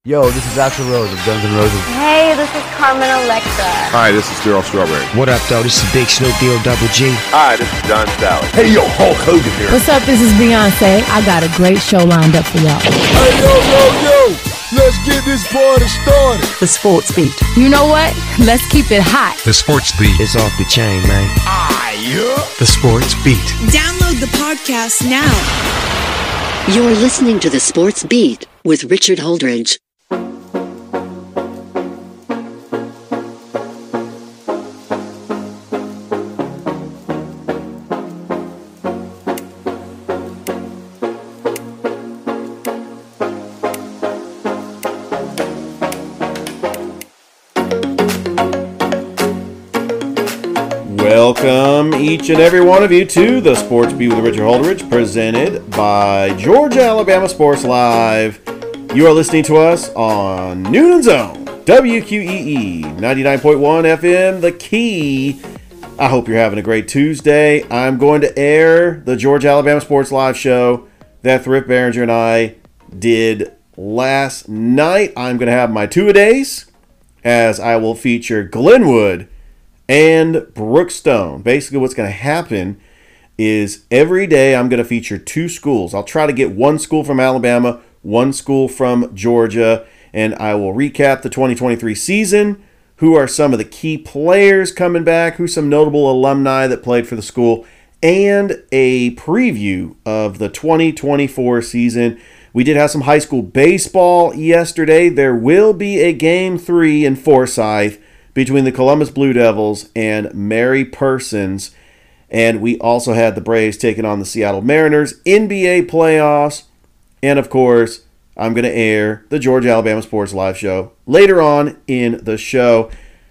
Yo, this is Axl Rose of Guns N' Roses. Hey, this is Carmen Electra. Hi, this is Daryl Strawberry. What up, though? This is Big Snoop Double G. Hi, this is John Sally. Hey, yo, Hulk Hogan here. What's up? This is Beyonce. I got a great show lined up for y'all. Hey, yo. Let's get this party started. The Sports Beat. You know what? Let's keep it hot. The Sports Beat. It's off the chain, man. Yeah. The Sports Beat. Download the podcast now. You're listening to The Sports Beat with Richard Holdridge. Welcome, each and every one of you, to the Sports Beat with Richard Holdridge, presented by Georgia Alabama Sports Live. You are listening to us on Noon Zone, WQEE 99.1 FM, The Key. I hope you're having a great Tuesday. I'm going to air the Georgia Alabama Sports Live show that Thrift Behringer and I did last night. I'm going to have my two-a-days, as I will feature Glenwood and Brookstone. Basically, what's going to happen is every day I'm going to feature two schools. I'll try to get one school from Alabama, one school from Georgia, and I will recap the 2023 season, who are some of the key players coming back, who's some notable alumni that played for the school, and a preview of the 2024 season. We did have some high school baseball yesterday. There will be a Game 3 in Forsyth between the Columbus Blue Devils and Mary Persons. And we also had the Braves taking on the Seattle Mariners, NBA playoffs, and of course, I'm going to air the Georgia Alabama Sports Live show later on in the show.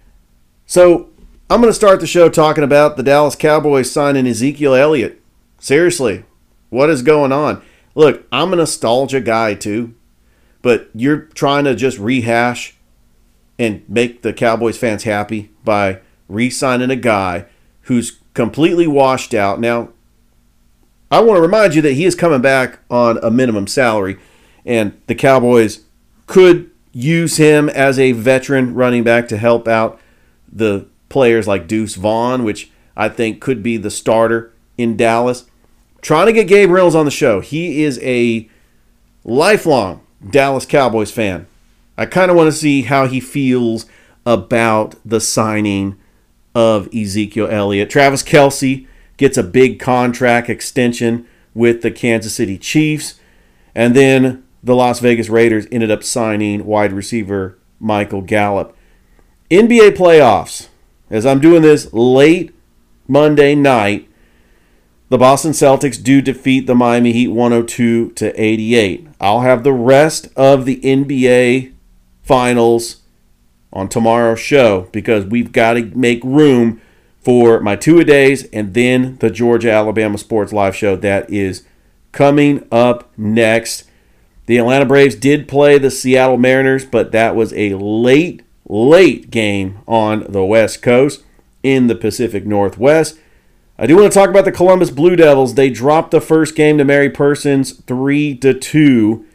So I'm going to start the show talking about the Dallas Cowboys signing Ezekiel Elliott. Seriously, what is going on? Look, I'm a nostalgia guy too, but you're trying to just rehash and make the Cowboys fans happy by re-signing a guy who's completely washed out. Now, I want to remind you that he is coming back on a minimum salary, and the Cowboys could use him as a veteran running back to help out the players like Deuce Vaughn, which I think could be the starter in Dallas. Trying to get Gabe Reynolds on the show. He is a lifelong Dallas Cowboys fan. I kind of want to see how he feels about the signing of Ezekiel Elliott. Travis Kelce gets a big contract extension with the Kansas City Chiefs. And then the Las Vegas Raiders ended up signing wide receiver Michael Gallup. NBA playoffs. As I'm doing this late Monday night, the Boston Celtics do defeat the Miami Heat 102-88. I'll have the rest of the NBA finals on tomorrow's show because we've got to make room for my two-a-days and then the Georgia Alabama Sports Live show that is coming up next. The Atlanta Braves did play the Seattle Mariners, but that was a late game on the West Coast in the Pacific Northwest. I do want to talk about the Columbus Blue Devils. They dropped the first game to Mary Persons 3-2,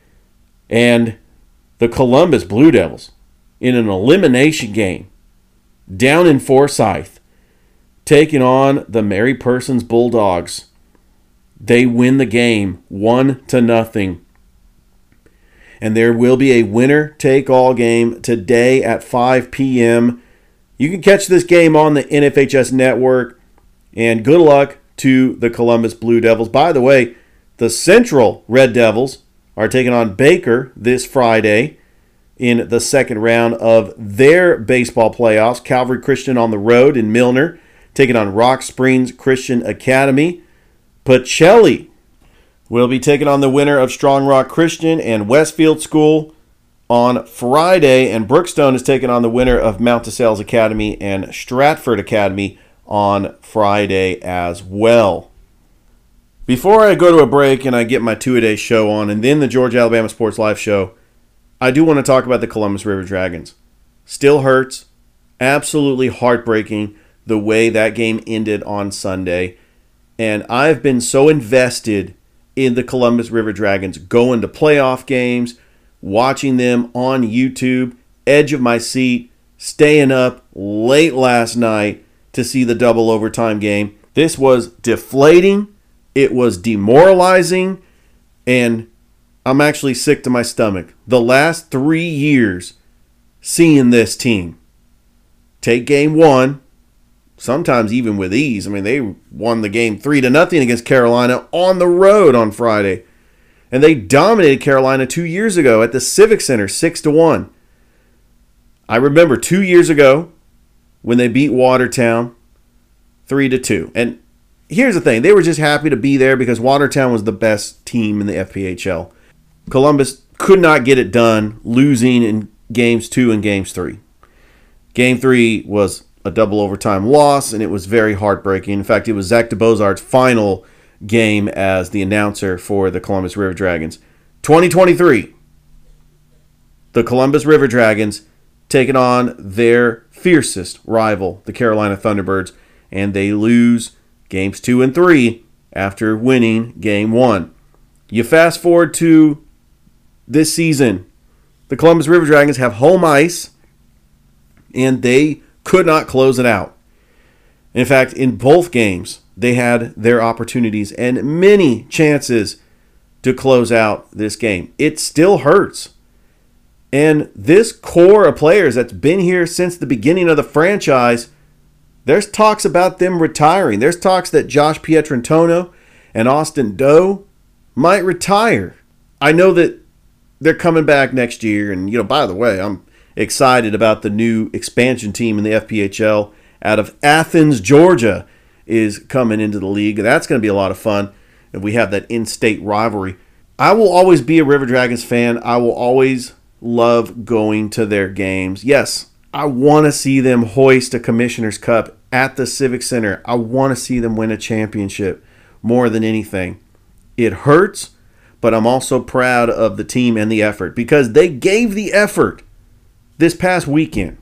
and the Columbus Blue Devils, in an elimination game down in Forsyth, taking on the Mary Persons Bulldogs. They win the game 1-0. And there will be a winner-take-all game today at 5 p.m. You can catch this game on the NFHS network. And good luck to the Columbus Blue Devils. By the way, the Central Red Devils are taking on Baker this Friday in the second round of their baseball playoffs. Calvary Christian on the road in Milner, taking on Rock Springs Christian Academy. Pacelli will be taking on the winner of Strong Rock Christian and Westfield School on Friday. And Brookstone is taking on the winner of Mount DeSales Academy and Stratford Academy on Friday as well. Before I go to a break and I get my two-a-day show on and then the Georgia Alabama Sports Live show, I do want to talk about the Columbus River Dragons. Still hurts. Absolutely heartbreaking the way that game ended on Sunday. And I've been so invested in the Columbus River Dragons going to playoff games, watching them on YouTube, edge of my seat, staying up late last night to see the double overtime game. This was deflating. It was demoralizing. And I'm actually sick to my stomach. The last 3 years seeing this team take game one, sometimes even with ease. I mean, they won the game 3-0 against Carolina on the road on Friday. And they dominated Carolina 2 years ago at the Civic Center, 6-1. I remember 2 years ago when they beat Watertown 3-2. And here's the thing. They were just happy to be there because Watertown was the best team in the FPHL. Columbus could not get it done, losing in games 2 and games 3. Game 3 was a double overtime loss, and it was very heartbreaking. In fact, it was Zach DeBozart's final game as the announcer for the Columbus River Dragons. 2023, the Columbus River Dragons taking on their fiercest rival, the Carolina Thunderbirds, and they lose games 2 and 3 after winning game 1. You fast forward to this season, the Columbus River Dragons have home ice, and they could not close it out. In fact, in both games, they had their opportunities and many chances to close out this game. It still hurts. And this core of players that's been here since the beginning of the franchise, there's talks about them retiring. There's talks that Josh Pietrantonio and Austin Doe might retire. I know that they're coming back next year. And, by the way, I'm excited about the new expansion team in the FPHL out of Athens, Georgia, is coming into the league. That's going to be a lot of fun. And we have that in-state rivalry. I will always be a River Dragons fan. I will always love going to their games. Yes, I want to see them hoist a Commissioner's Cup at the Civic Center. I want to see them win a championship more than anything. It hurts, but I'm also proud of the team and the effort because they gave the effort this past weekend.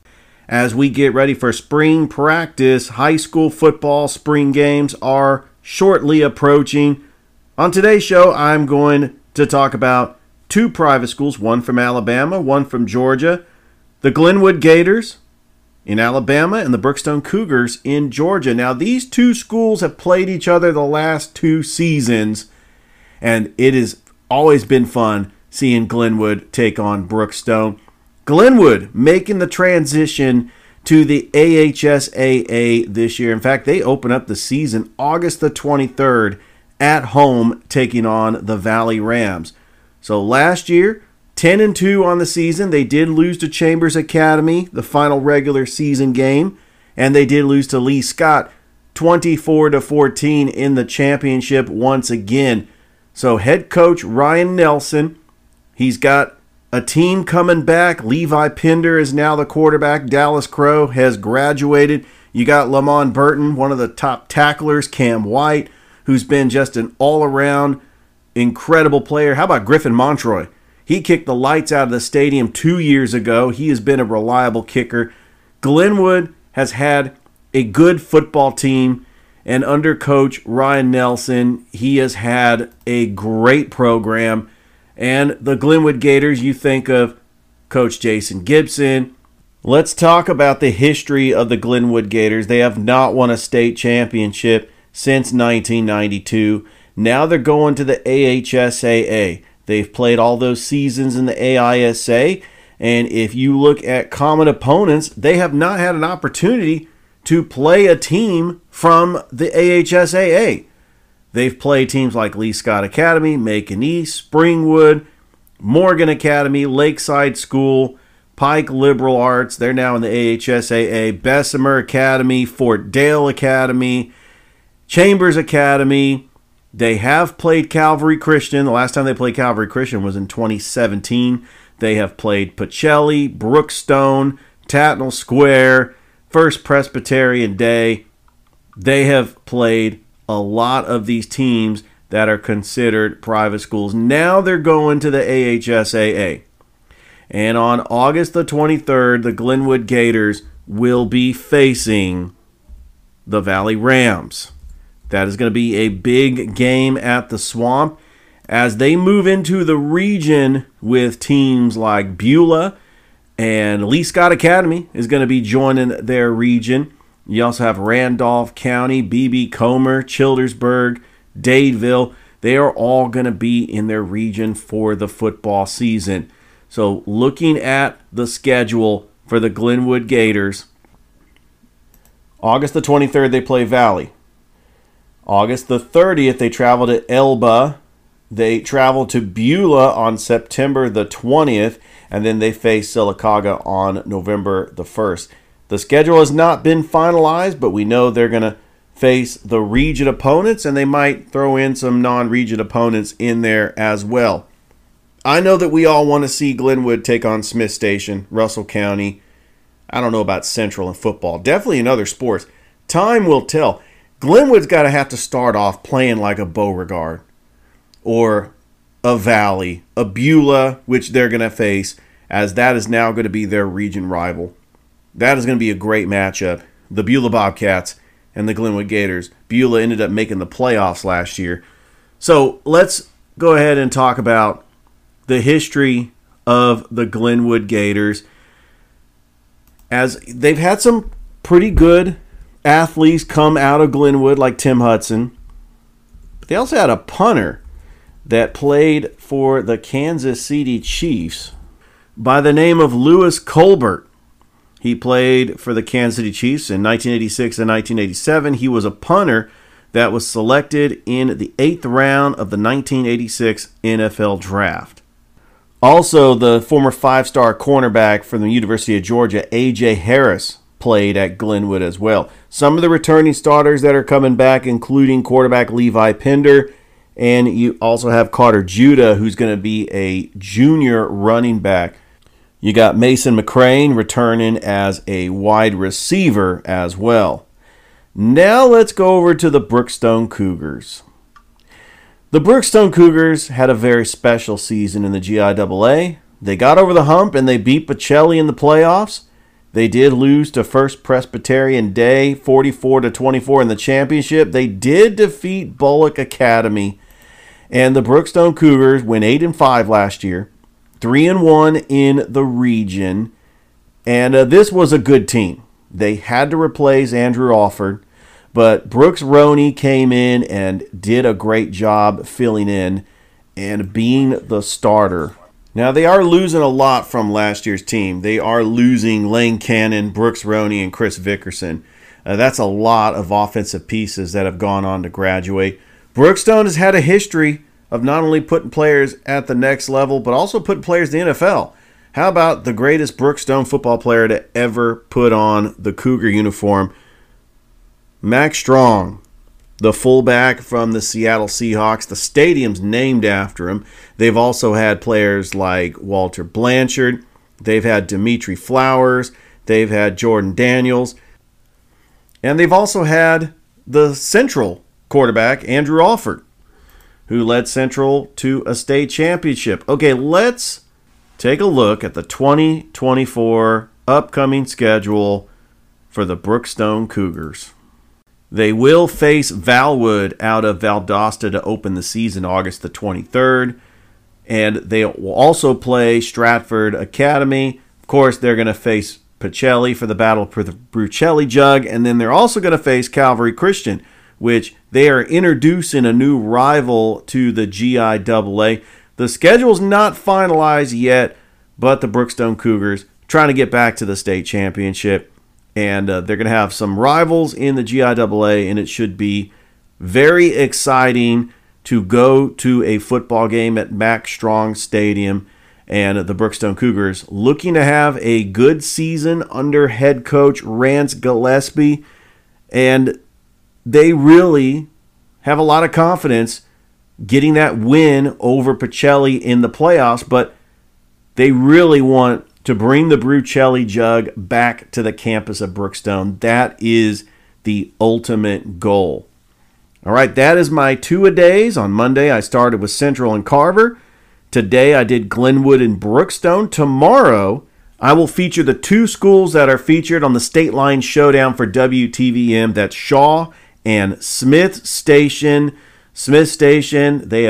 As we get ready for spring practice, high school football spring games are shortly approaching. On today's show, I'm going to talk about 2 private schools, one from Alabama, one from Georgia, the Glenwood Gators in Alabama and the Brookstone Cougars in Georgia. Now, these 2 schools have played each other the last 2 seasons, and it has always been fun seeing Glenwood take on Brookstone. Glenwood making the transition to the AHSAA this year. In fact, they open up the season August the 23rd at home taking on the Valley Rams. So last year, 10-2 on the season. They did lose to Chambers Academy, the final regular season game, and they did lose to Lee Scott 24-14 in the championship once again. So head coach Ryan Nelson, he's got a team coming back. Levi Pinder is now the quarterback. Dallas Crow has graduated. You got Lamont Burton, one of the top tacklers. Cam White, who's been just an all-around incredible player. How about Griffin Montroy? He kicked the lights out of the stadium 2 years ago. He has been a reliable kicker. Glenwood has had a good football team, and under coach Ryan Nelson, he has had a great program. And the Glenwood Gators, you think of Coach Jason Gibson. Let's talk about the history of the Glenwood Gators. They have not won a state championship since 1992. Now they're going to the AHSAA. They've played all those seasons in the AISA. And if you look at common opponents, they have not had an opportunity to play a team from the AHSAA. They've played teams like Lee Scott Academy, Macon East, Springwood, Morgan Academy, Lakeside School, Pike Liberal Arts. They're now in the AHSAA. Bessemer Academy, Fort Dale Academy, Chambers Academy. They have played Calvary Christian. The last time they played Calvary Christian was in 2017. They have played Pacelli, Brookstone, Tatnall Square, First Presbyterian Day. They have played a lot of these teams that are considered private schools. Now they're going to the AHSAA. And on August the 23rd, the Glenwood Gators will be facing the Valley Rams. That is going to be a big game at the Swamp. as they move into the region with teams like Beulah, and Lee Scott Academy is going to be joining their region. You also have Randolph County, B.B. Comer, Childersburg, Dadeville. They are all going to be in their region for the football season. So looking at the schedule for the Glenwood Gators, August the 23rd, they play Valley. August the 30th, they travel to Elba. They travel to Beulah on September the 20th, and then they face Sylacauga on November the 1st. The schedule has not been finalized, but we know they're going to face the region opponents, and they might throw in some non-region opponents in there as well. I know that we all want to see Glenwood take on Smith Station, Russell County. I don't know about Central in football. Definitely in other sports. Time will tell. Glenwood's got to have to start off playing like a Beauregard or a Valley, a Beulah, which they're going to face, as that is now going to be their region rival. That is going to be a great matchup. The Beulah Bobcats and the Glenwood Gators. Beulah ended up making the playoffs last year. So let's go ahead and talk about the history of the Glenwood Gators, as they've had some pretty good athletes come out of Glenwood, like Tim Hudson. But they also had a punter that played for the Kansas City Chiefs by the name of Lewis Colbert. He played for the Kansas City Chiefs in 1986 and 1987. He was a punter that was selected in the 8th round of the 1986 NFL Draft. Also, the former 5-star cornerback from the University of Georgia, A.J. Harris, played at Glenwood as well. Some of the returning starters that are coming back, including quarterback Levi Pender, and you also have Carter Judah, who's going to be a junior running back. You got Mason McCrane returning as a wide receiver as well. Now let's go over to the Brookstone Cougars. The Brookstone Cougars had a very special season in the GIAA. They got over the hump and they beat Pacelli in the playoffs. They did lose to First Presbyterian Day 44-24 in the championship. They did defeat Bullock Academy, and the Brookstone Cougars went 8-5 last year. 3-1 in the region, and this was a good team. They had to replace Andrew Alford, but Brooks Roney came in and did a great job filling in and being the starter. Now, they are losing a lot from last year's team. They are losing Lane Cannon, Brooks Roney, and Chris Vickerson. That's a lot of offensive pieces that have gone on to graduate. Brookstone has had a history of not only putting players at the next level, but also putting players in the NFL. How about the greatest Brookstone football player to ever put on the Cougar uniform? Max Strong, the fullback from the Seattle Seahawks. The stadium's named after him. They've also had players like Walter Blanchard. They've had Dimitri Flowers. They've had Jordan Daniels. And they've also had the Central quarterback, Andrew Alford, who led Central to a state championship. Okay, let's take a look at the 2024 upcoming schedule for the Brookstone Cougars. They will face Valwood out of Valdosta to open the season August the 23rd. And they will also play Stratford Academy. Of course, they're going to face Pacelli for the battle for the Brucelli Jug. And then they're also going to face Calvary Christian, which they are introducing a new rival to the GIAA. The schedule's not finalized yet, but the Brookstone Cougars trying to get back to the state championship. And they're going to have some rivals in the GIAA, and it should be very exciting to go to a football game at Max Strong Stadium. And the Brookstone Cougars looking to have a good season under head coach Rance Gillespie. And they really have a lot of confidence getting that win over Pacelli in the playoffs, but they really want to bring the Brucelli Jug back to the campus of Brookstone. That is the ultimate goal. All right, that is my two-a-days. On Monday, I started with Central and Carver. Today, I did Glenwood and Brookstone. Tomorrow, I will feature the two schools that are featured on the State Line Showdown for WTVM. That's Shaw and Smith Station. Smith Station, they have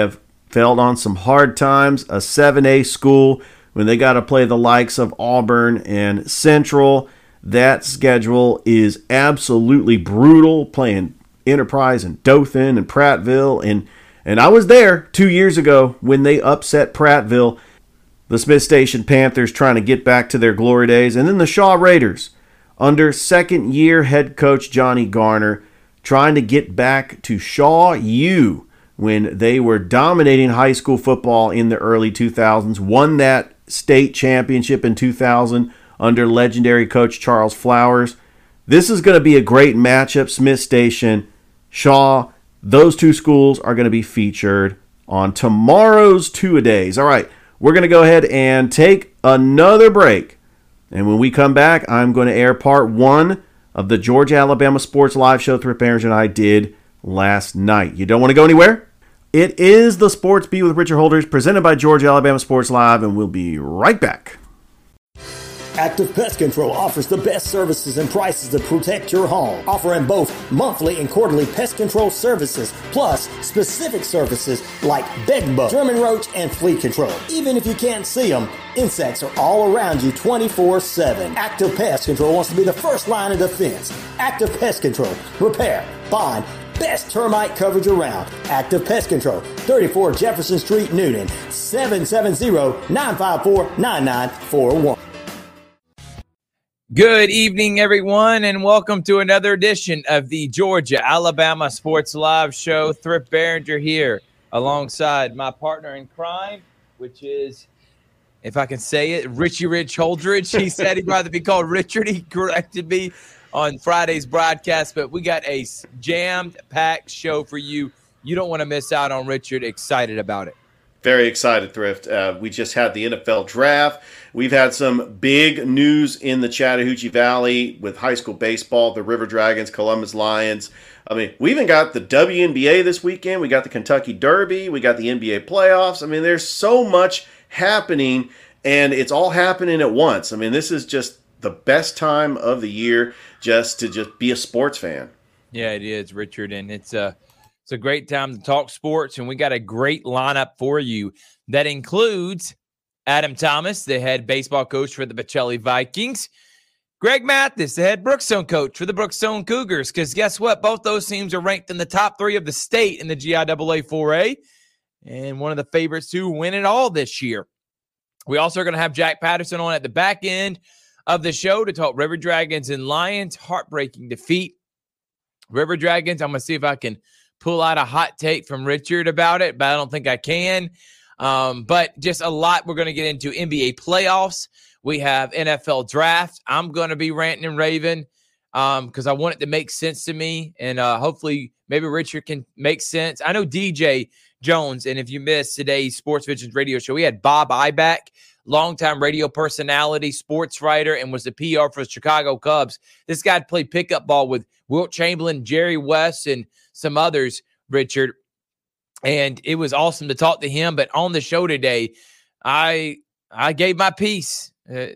fell on some hard times. A 7A school, when they got to play the likes of Auburn and Central, that schedule is absolutely brutal, playing Enterprise and Dothan and Prattville. And I was there 2 years ago when they upset Prattville. The Smith Station Panthers trying to get back to their glory days. And then the Shaw Raiders, under second-year head coach Johnny Garner, trying to get back to Shaw U when they were dominating high school football in the early 2000s, won that state championship in 2000 under legendary coach Charles Flowers. This is going to be a great matchup. Smith Station, Shaw, those two schools are going to be featured on tomorrow's two-a-days. All right, we're going to go ahead and take another break. And when we come back, I'm going to air part one of the Georgia-Alabama Sports Live show Thrift Barons and I did last night. You don't want to go anywhere? It is the Sports Beat with Richard Holdridge, presented by Georgia-Alabama Sports Live, and we'll be right back. Active Pest Control offers the best services and prices to protect your home, offering both monthly and quarterly pest control services, plus specific services like bed bug, German roach, and flea control. Even if you can't see them, insects are all around you 24/7. Active Pest Control wants to be the first line of defense. Active Pest Control. Repair, bind, best termite coverage around. Active Pest Control, 34 Jefferson Street, Newnan, 770-954-9941. Good evening, everyone, and welcome to another edition of the Georgia-Alabama Sports Live show. Thrift Barringer here alongside my partner in crime, which is, if I can say it, Richie Rich Holdridge. He said he'd rather be called Richard. He corrected me on Friday's broadcast, but we got a jammed-packed show for you. You don't want to miss out on Richard. Excited about it. Very excited, Thrift. We just had the NFL draft. We've had some big news in the Chattahoochee Valley with high school baseball, the River Dragons, Columbus Lions. I mean, we even got the WNBA this weekend. We got the Kentucky Derby. We got the NBA playoffs. I mean, there's so much happening, and it's all happening at once. I mean, this is just the best time of the year just to be a sports fan. Yeah, it is, Richard, and it's a great time to talk sports, and we got a great lineup for you that includes Adam Thomas, the head baseball coach for the Pacelli Vikings, Greg Mathis, the head Brookstone coach for the Brookstone Cougars, because guess what? Both those teams are ranked in the top 3 of the state in the GIAA 4A, and one of the favorites to win it all this year. We also are going to have Jack Patterson on at the back end of the show to talk River Dragons and Lions. Heartbreaking defeat. River Dragons, I'm going to see if I can pull out a hot take from Richard about it, but I don't think I can. But just a lot we're going to get into. NBA playoffs. We have NFL draft. I'm going to be ranting and raving because I want it to make sense to me, and hopefully maybe Richard can make sense. I know DJ Jones, and if you missed today's Sports Visions radio show, we had Bob Iback, longtime radio personality, sports writer, and was the PR for the Chicago Cubs. This guy played pickup ball with Wilt Chamberlain, Jerry West, and some others, Richard. And it was awesome to talk to him. But on the show today, I gave my piece,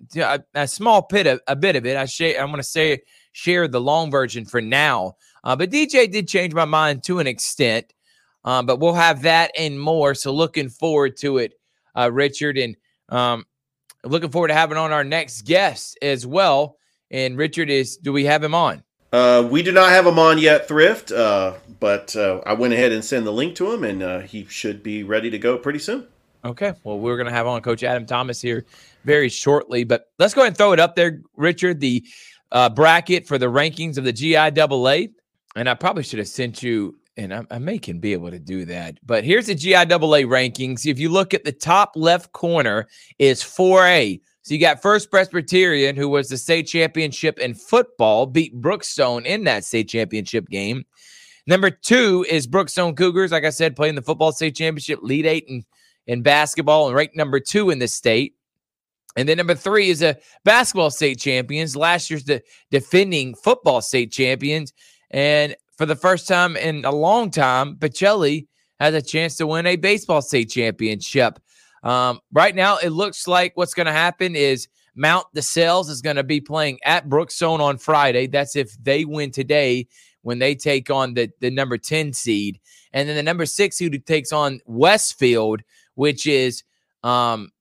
a small bit of it. I'm going to share the long version for now. But DJ did change my mind to an extent. But we'll have that and more. So looking forward to it, Richard. And looking forward to having on our next guest as well. And Richard do we have him on? We do not have him on yet, Thrift, but I went ahead and sent the link to him, and he should be ready to go pretty soon. Okay, well, we're going to have on Coach Adam Thomas here very shortly, but let's go ahead and throw it up there, Richard, the bracket for the rankings of the GIAA, and I probably should have sent you, and I may can be able to do that, but here's the GIAA rankings. If you look at the top left corner is 4A. So you got First Presbyterian, who was the state championship in football, beat Brookstone in that state championship game. Number 2 is Brookstone Cougars, like I said, playing the football state championship, lead 8 in basketball, and ranked number 2 in the state. And then number 3 is a basketball state champions, last year's the defending football state champions. And for the first time in a long time, Pacelli has a chance to win a baseball state championship. Right now, it looks like what's going to happen is Mount DeSales is going to be playing at Brookstone on Friday. That's if they win today, when they take on the number 10 seed. And then the number 6 seed who takes on Westfield, which is Strong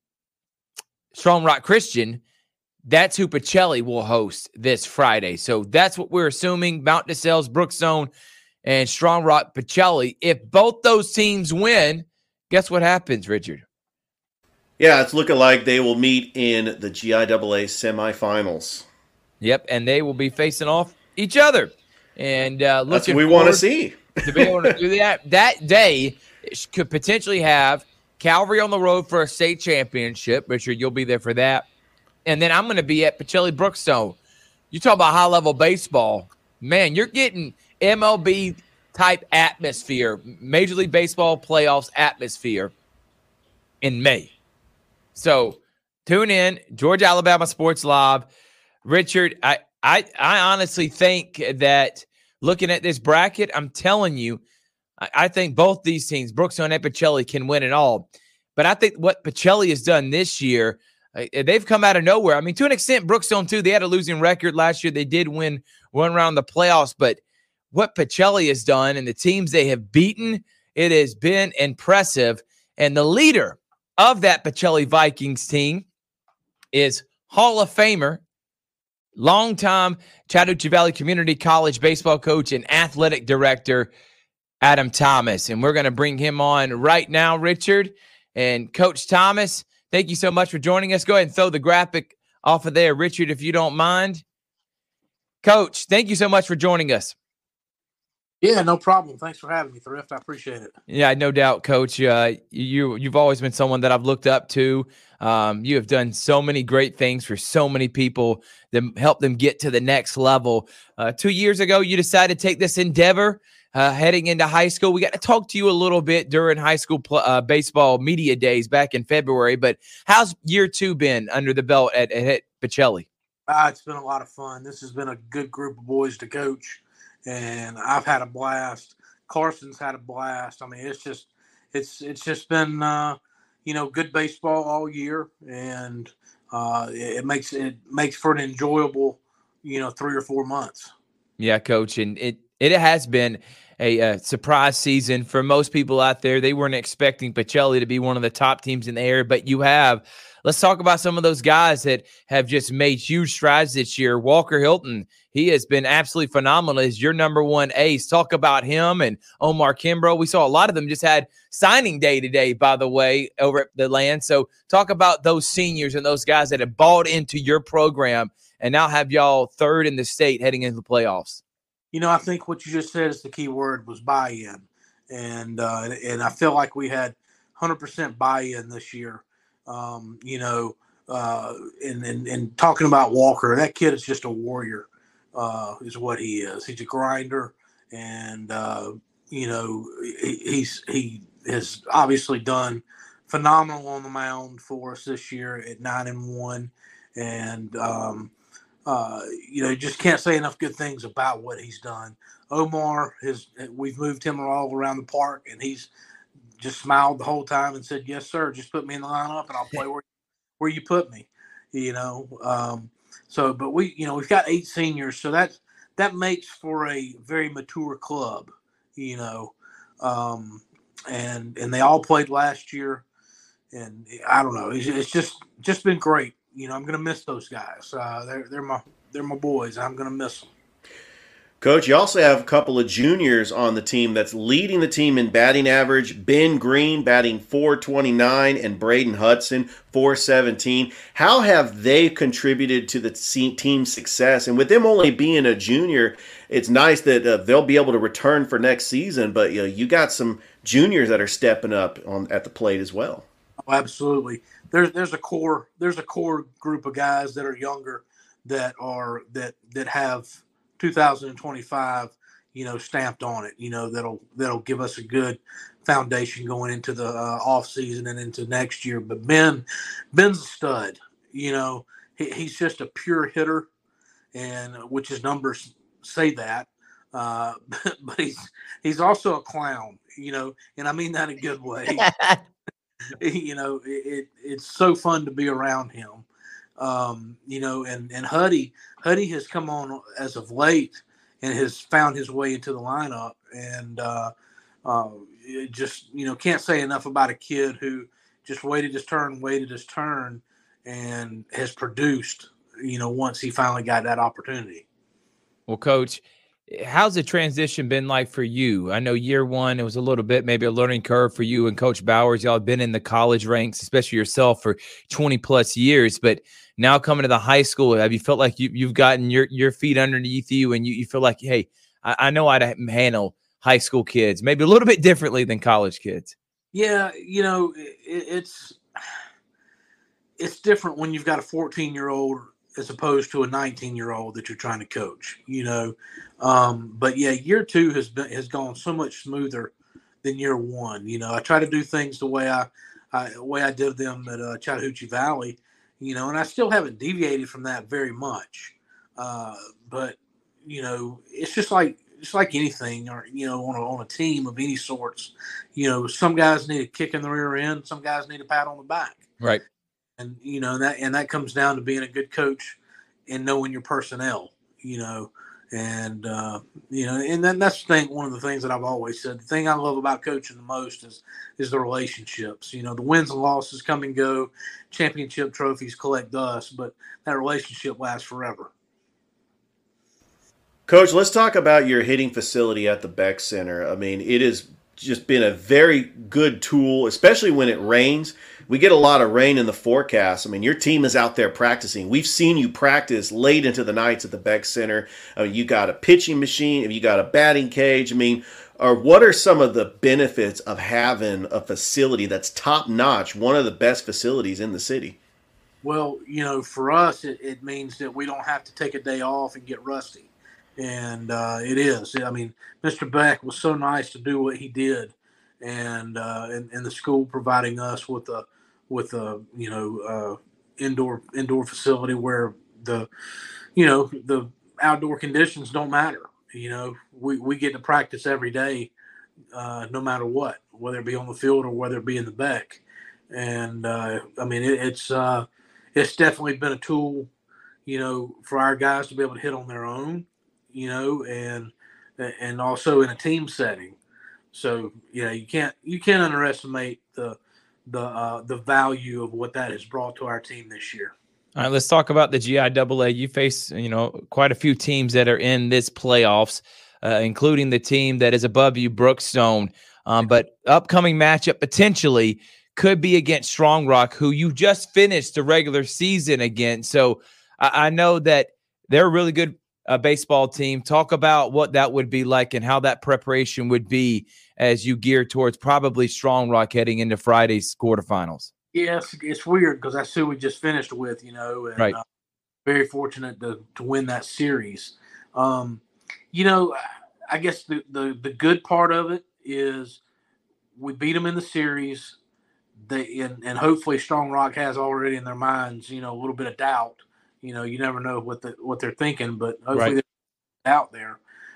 Rock Christian. That's who Pacelli will host this Friday. So that's what we're assuming. Mount DeSales, Brookstone, and Strong Rock Pacelli. If both those teams win, guess what happens, Richard? Yeah, it's looking like they will meet in the GIAA semifinals. Yep, and they will be facing off each other. And that's what we want to see. To be able to do that day could potentially have Calvary on the road for a state championship. Richard, you'll be there for that. And then I'm going to be at Pacelli Brookstone. You talk about high-level baseball. Man, you're getting MLB-type atmosphere, Major League Baseball playoffs atmosphere in May. So tune in, Georgia Alabama Sports Live. Richard, I honestly think that looking at this bracket, I'm telling you, I think both these teams, Brookstone and Pacelli, can win it all. But I think what Pacelli has done this year, they've come out of nowhere. I mean, to an extent, Brookstone, too, they had a losing record last year. They did win one round of the playoffs. But what Pacelli has done and the teams they have beaten, it has been impressive. And the leader of that Pacelli Vikings team is Hall of Famer, longtime Chattahoochee Valley Community College baseball coach and athletic director, Adam Thomas. And we're going to bring him on right now, Richard. And Coach Thomas, thank you so much for joining us. Go ahead and throw the graphic off of there, Richard, if you don't mind. Coach, thank you so much for joining us. Yeah, no problem. Thanks for having me, Thrift. I appreciate it. Yeah, no doubt, Coach. You've always been someone that I've looked up to. You have done so many great things for so many people that help them get to the next level. 2 years ago, you decided to take this endeavor heading into high school. We got to talk to you a little bit during high school baseball media days back in February. But how's year 2 been under the belt at Pacelli? It's been a lot of fun. This has been a good group of boys to coach, and I've had a blast. Carson's had a blast. I mean, it's just been good baseball all year, and it makes for an enjoyable 3 or 4 months. Yeah, Coach, and it has been a surprise season for most people out there. They weren't expecting Pacelli to be one of the top teams in the area, but you have. Let's talk about some of those guys that have just made huge strides this year. Walker Hilton, he has been absolutely phenomenal as your number one ace. Talk about him and Omar Kimbrough. We saw a lot of them just had signing day today, by the way, over at the land. So talk about those seniors and those guys that have bought into your program and now have y'all third in the state heading into the playoffs. I think what you just said is the key word was buy-in. And I feel like we had 100% buy-in this year. And talking about Walker, that kid is just a warrior, is what he is. He's a grinder, and he has obviously done phenomenal on the mound for us this year at 9-1, and you just can't say enough good things about what he's done. Omar we've moved him all around the park, and he's just smiled the whole time and said, "Yes, sir. Just put me in the lineup, and I'll play where you put me." But we've got 8 seniors, so that makes for a very mature club, and they all played last year, and I don't know, it's just been great. I'm going to miss those guys. They're my boys. I'm going to miss them. Coach, you also have a couple of juniors on the team that's leading the team in batting average. Ben Green batting .429 and Braden Hudson .417. How have they contributed to the team's success? And with them only being a junior, it's nice that they'll be able to return for next season. But you got some juniors that are stepping up at the plate as well. Oh, absolutely. There's a core group of guys that are younger that have 2025, stamped on it, that'll give us a good foundation going into the off season and into next year. But Ben's a stud, he's just a pure hitter, and which his numbers say that, but he's also a clown, and I mean that in a good way. It's so fun to be around him. And Huddy has come on as of late and has found his way into the lineup. And just, can't say enough about a kid who just waited his turn, and has produced, once he finally got that opportunity. Well, Coach, how's the transition been like for you? I know year one, it was a little bit maybe a learning curve for you and Coach Bowers. Y'all have been in the college ranks, especially yourself, for 20-plus years. But now coming to the high school, have you felt like you've gotten your feet underneath you and you feel like, hey, I know how to handle high school kids maybe a little bit differently than college kids? Yeah, it's different when you've got a 14-year-old as opposed to a 19-year-old that you're trying to coach, But yeah, year two has gone so much smoother than year one. I try to do things the way I did them at Chattahoochee Valley, and I still haven't deviated from that very much. But it's just like anything, or on a team of any sorts. Some guys need a kick in the rear end, some guys need a pat on the back. Right. And that comes down to being a good coach and knowing your personnel, and that's one of the things that I've always said. The thing I love about coaching the most is the relationships. The wins and losses come and go, championship trophies collect dust, but that relationship lasts forever. Coach, let's talk about your hitting facility at the Beck Center. I mean, it has just been a very good tool, especially when it rains. We get a lot of rain in the forecast. I mean, your team is out there practicing. We've seen you practice late into the nights at the Beck Center. I mean, you got a pitching machine, you got a batting cage. I mean, what are some of the benefits of having a facility that's top-notch, one of the best facilities in the city? Well, for us, it means that we don't have to take a day off and get rusty. And it is. I mean, Mr. Beck was so nice to do what he did, and the school providing us with a indoor facility where the outdoor conditions don't matter. We get to practice every day, no matter what, whether it be on the field or whether it be in the Beck. And I mean, it's definitely been a tool, for our guys to be able to hit on their own. And also in a team setting. So, you can't underestimate the value of what that has brought to our team this year. All right, let's talk about the GIAA. You face, quite a few teams that are in this playoffs, including the team that is above you, Brookstone. But upcoming matchup potentially could be against Strong Rock, who you just finished the regular season against. So I know that they're a really good baseball team. Talk about what that would be like and how that preparation would be as you gear towards probably Strong Rock heading into Friday's quarterfinals. Yes, it's weird because that's who we just finished with, and right. Very fortunate to win that series. I guess the good part of it is we beat them in the series. And hopefully Strong Rock has already in their minds, a little bit of doubt. You never know what they're thinking, but hopefully right. They're out there.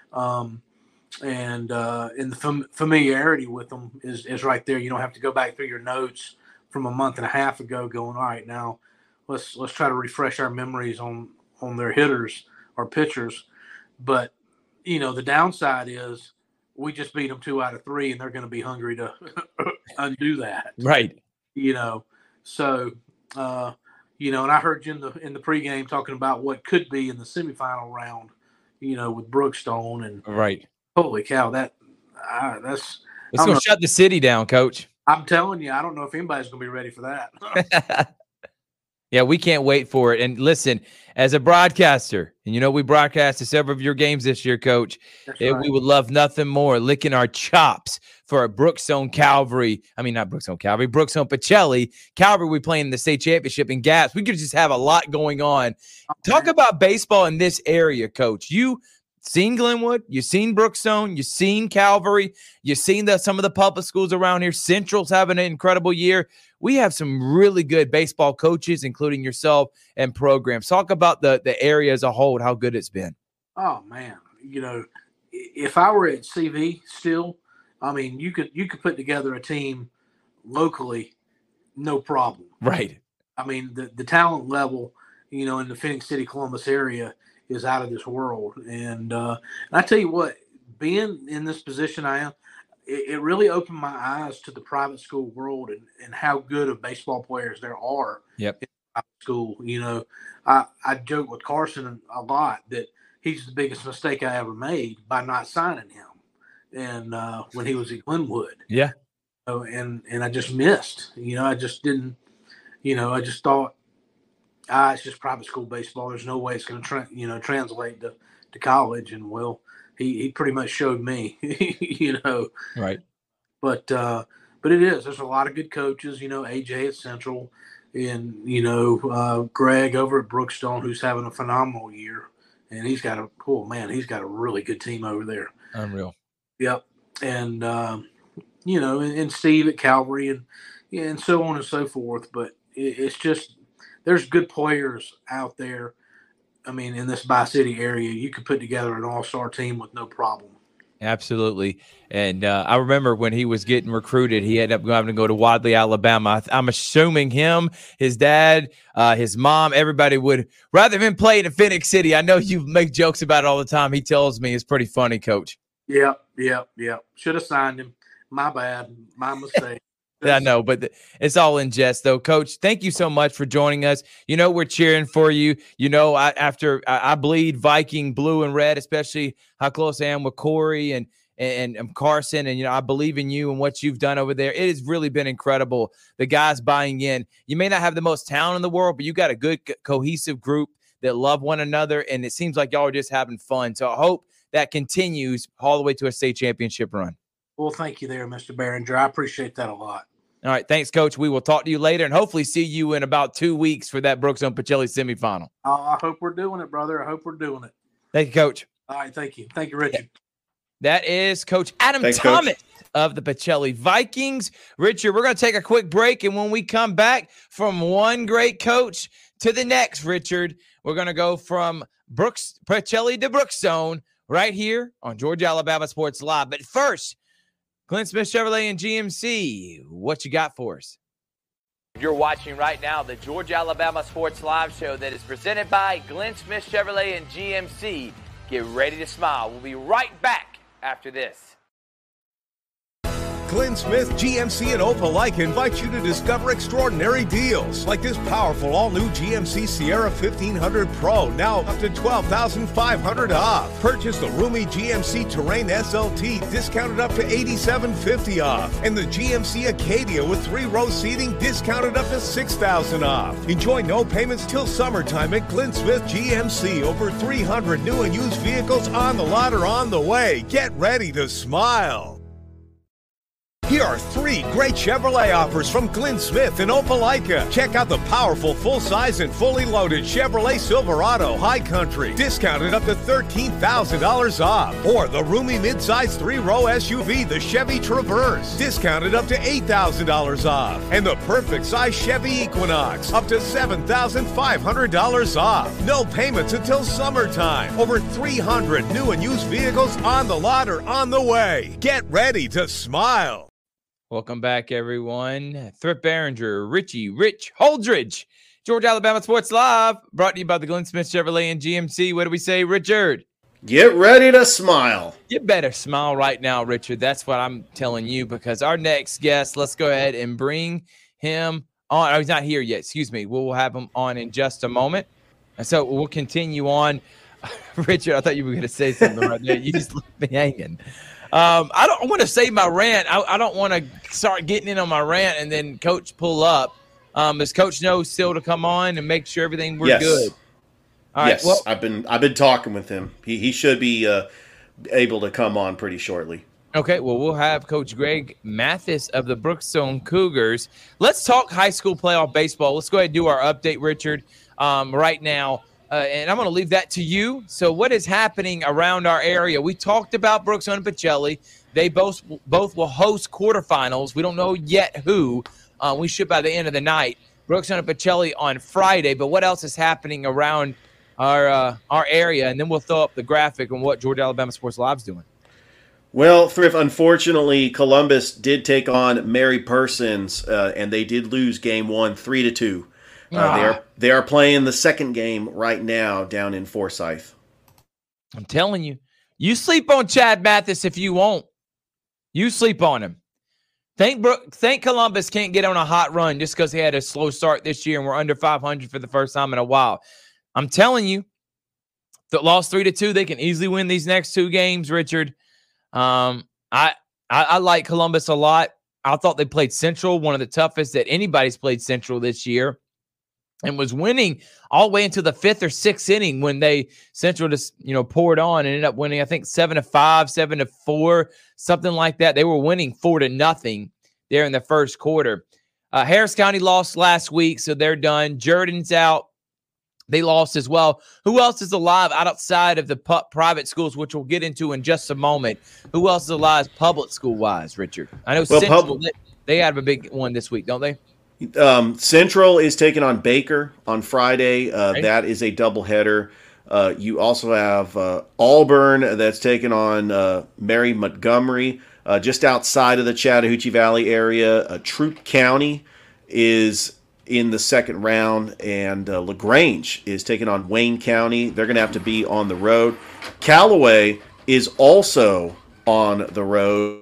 And the familiarity with them is right there. You don't have to go back through your notes from a month and a half ago going, all right, now let's try to refresh our memories on their hitters or pitchers. But, the downside is we just beat them 2 out of 3, and they're going to be hungry to undo that. Right. So, and I heard you in the pregame talking about what could be in the semifinal round, with Brookstone, and right. Holy cow, that's going to shut the city down, Coach. I'm telling you, I don't know if anybody's going to be ready for that. Yeah, we can't wait for it. And listen, as a broadcaster, and we broadcasted several of your games this year, Coach, right. We would love nothing more licking our chops for a Brookstone Calvary. I mean, not Brookstone Calvary, Brookstone Pacelli. Calvary, we play in the state championship in Gaps. We could just have a lot going on. Okay. Talk about baseball in this area, Coach. You seen Glenwood, you've seen Brookstone, you've seen Calvary, you've seen some of the public schools around here. Central's having an incredible year. We have some really good baseball coaches, including yourself, and programs. Talk about the area as a whole, how good it's been. Oh man, if I were at CV still, I mean, you could put together a team locally, no problem. Right. I mean, the talent level, in the Phoenix City, Columbus area is out of this world. And I tell you what, being in this position I am, it really opened my eyes to the private school world and how good of baseball players there are. Yep. In private school. You know, I joke with Carson a lot that he's the biggest mistake I ever made by not signing him. And when he was at Glenwood. Yeah. And I just missed. You know, I just didn't. You know, I just thought, it's just private school baseball. There's no way it's going to translate to college. And well, he pretty much showed me. You know. Right. But it is. There's a lot of good coaches. You know, AJ at Central, and you know Greg over at Brookstone, who's having a phenomenal year, and he's got a really good team over there. Unreal. Yep. And you know, and Steve at Calvary, and so on and so forth. But it's just there's good players out there. I mean, in this Bi-City area, you could put together an all-star team with no problem. Absolutely. And I remember when he was getting recruited, he ended up having to go to Wadley, Alabama. I'm assuming him, his dad, his mom, everybody would rather than play in Phoenix City. I know you make jokes about it all the time. He tells me it's pretty funny, Coach. Yep. Should have signed him. My bad. My mistake. Yeah, I know, but it's all in jest, though. Coach, thank you so much for joining us. You know, we're cheering for you. You know, I bleed Viking blue and red, especially how close I am with Corey and Carson. And, you know, I believe in you and what you've done over there. It has really been incredible. The guys buying in. You may not have the most talent in the world, but you got a good, cohesive group that love one another. And it seems like y'all are just having fun. So I hope that continues all the way to a state championship run. Well, thank you there, Mr. Behringer. I appreciate that a lot. All right. Thanks, Coach. We will talk to you later and hopefully see you in about 2 weeks for that Brookstone Pacelli semifinal. I hope we're doing it, brother. I hope we're doing it. Thank you, Coach. All right. Thank you. Thank you, Richard. That is Coach Adam Thomas of the Pacelli Vikings. Richard, we're going to take a quick break. And when we come back from one great coach to the next, Richard, we're going to go from Pacelli to Brookstone right here on Georgia Alabama Sports Live. But first, Glenn Smith Chevrolet and GMC, what you got for us? You're watching right now the Georgia Alabama Sports Live show that is presented by Glenn Smith Chevrolet and GMC. Get ready to smile. We'll be right back after this. Glenn Smith, GMC, and Opelika invite you to discover extraordinary deals like this powerful all-new GMC Sierra 1500 Pro, now up to $12,500 off. Purchase the roomy GMC Terrain SLT, discounted up to $8,750 off. And the GMC Acadia with 3-row seating, discounted up to $6,000 off. Enjoy no payments till summertime at Glenn Smith GMC. Over 300 new and used vehicles on the lot or on the way. Get ready to smile. Here are 3 great Chevrolet offers from Glenn Smith and Opelika. Check out the powerful, full-size, and fully loaded Chevrolet Silverado High Country, discounted up to $13,000 off. Or the roomy midsize 3-row SUV, the Chevy Traverse, discounted up to $8,000 off. And the perfect size Chevy Equinox, up to $7,500 off. No payments until summertime. Over 300 new and used vehicles on the lot or on the way. Get ready to smile. Welcome back, everyone. Thrift Behringer, Rich Holdridge, Georgia Alabama Sports Live, brought to you by the Glenn Smith Chevrolet and GMC. What do we say, Richard? Get ready to smile. You better smile right now, Richard. That's what I'm telling you, because our next guest, let's go ahead and bring him on. Oh, he's not here yet. Excuse me. We'll have him on in just a moment. And so we'll continue on. Richard, I thought you were going to say something right there. You just left me hanging. I don't want to say my rant. I don't want to start getting in on my rant and then Coach pull up. Does Coach know still to come on and make sure everything we're good? All right. Yes, well, I've been talking with him. He should be able to come on pretty shortly. Okay. Well, we'll have Coach Greg Mathis of the Brookstone Cougars. Let's talk high school playoff baseball. Let's go ahead and do our update, Richard, right now. And I'm going to leave that to you. So what is happening around our area? We talked about Brookstone and Pacelli. They both will host quarterfinals. We don't know yet who. We should by the end of the night. Brookstone and Pacelli on Friday. But what else is happening around our area? And then we'll throw up the graphic on what Georgia Alabama Sports Live's doing. Well, Thrift, unfortunately, Columbus did take on Mary Persons, and they did lose game 1, 3-2. They are playing the second game right now down in Forsyth. I'm telling you. You sleep on Chad Mathis if you want. You sleep on him. Think Columbus can't get on a hot run just because he had a slow start this year and we're under 500 for the first time in a while. I'm telling you, that lost 3-2, they can easily win these next 2 games, Richard. I like Columbus a lot. I thought they played Central, one of the toughest that anybody's played Central this year, and was winning all the way into the 5th or 6th inning when Central just, poured on and ended up winning, I think 7-5, 7-4, something like that. They were winning 4-0 there in the first quarter. Harris County lost last week, so they're done. Jordan's out. They lost as well. Who else is alive outside of the private schools, which we'll get into in just a moment? Who else is alive public school-wise, Richard? I know Central, they have a big one this week, don't they? Central is taking on Baker on Friday. That is a doubleheader. You also have Auburn that's taking on Mary Montgomery, just outside of the Chattahoochee Valley area. Troup County is in the second round, and LaGrange is taking on Wayne County. They're going to have to be on the road. Callaway is also on the road.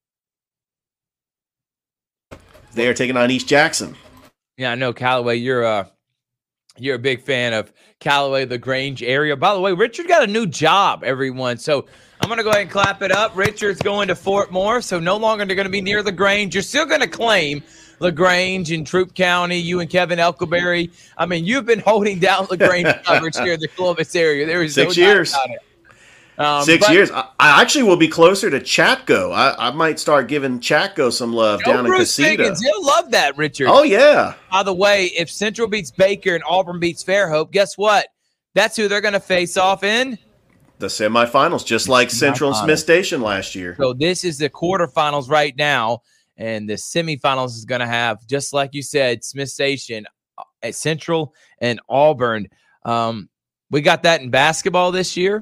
They are taking on East Jackson. Yeah, I know Callaway. You're a big fan of Callaway, LaGrange area. By the way, Richard got a new job, everyone. So I'm going to go ahead and clap it up. Richard's going to Fort Moore, so no longer they're going to be near LaGrange. You're still going to claim LaGrange and Troup County, you and Kevin Elkelberry. I mean, you've been holding down LaGrange coverage here in the Columbus area. There is 6 no years. doubt about it. 6 years. I actually will be closer to Chatco. I might start giving Chatco some love down in Casita. Figgins, he'll love that, Richard. Oh, yeah. By the way, if Central beats Baker and Auburn beats Fairhope, guess what? That's who they're going to face off in the semifinals, just like Central and Smith Station last year. So this is the quarterfinals right now, and the semifinals is going to have, just like you said, Smith Station at Central and Auburn. We got that in basketball this year.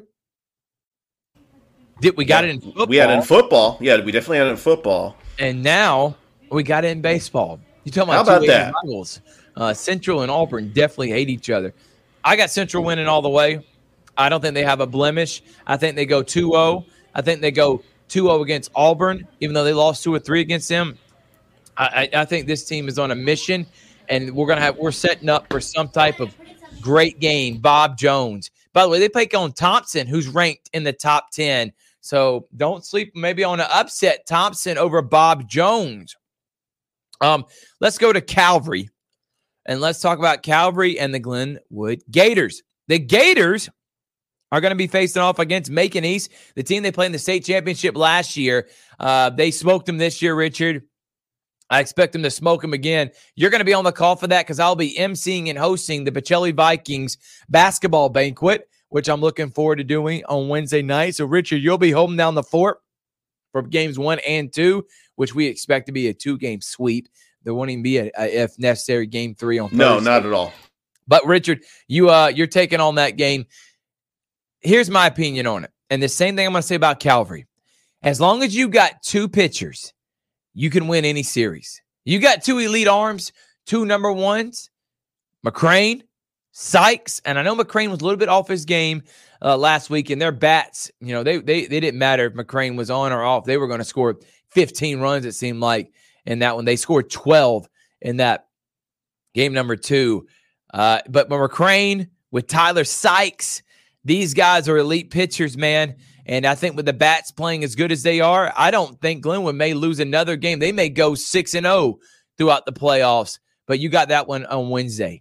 We got it in football. We had it in football. Yeah, we definitely had it in football. And now we got it in baseball. You talking about how about that? Rivals. Central and Auburn definitely hate each other. I got Central winning all the way. I don't think they have a blemish. I think they go 2-0. I think they go 2-0 against Auburn, even though they lost 2 or 3 against them. I think this team is on a mission, and we're setting up for some type of great game. Bob Jones. By the way, they play on Thompson, who's ranked in the top 10. So don't sleep maybe on an upset Thompson over Bob Jones. Let's go to Calvary, and let's talk about Calvary and the Glenwood Gators. The Gators are going to be facing off against Macon East, the team they played in the state championship last year. They smoked them this year, Richard. I expect them to smoke them again. You're going to be on the call for that because I'll be emceeing and hosting the Pacelli Vikings basketball banquet, which I'm looking forward to doing on Wednesday night. So, Richard, you'll be holding down the fort for games 1 and 2, which we expect to be a 2-game sweep. There won't even be a if necessary, game 3 on Thursday. No, not at all. But, Richard, you're taking on that game. Here's my opinion on it. And the same thing I'm going to say about Calvary. As long as you got 2 pitchers, you can win any series. You got 2 elite arms, 2 number ones, McCrane, Sykes, and I know McCrane was a little bit off his game last week, and their bats, they didn't matter if McCrane was on or off. They were going to score 15 runs, it seemed like, in that one. They scored 12 in that game number 2. But McCrane with Tyler Sykes, these guys are elite pitchers, man. And I think with the bats playing as good as they are, I don't think Glenwood may lose another game. They may go 6-0 throughout the playoffs. But you got that one on Wednesday.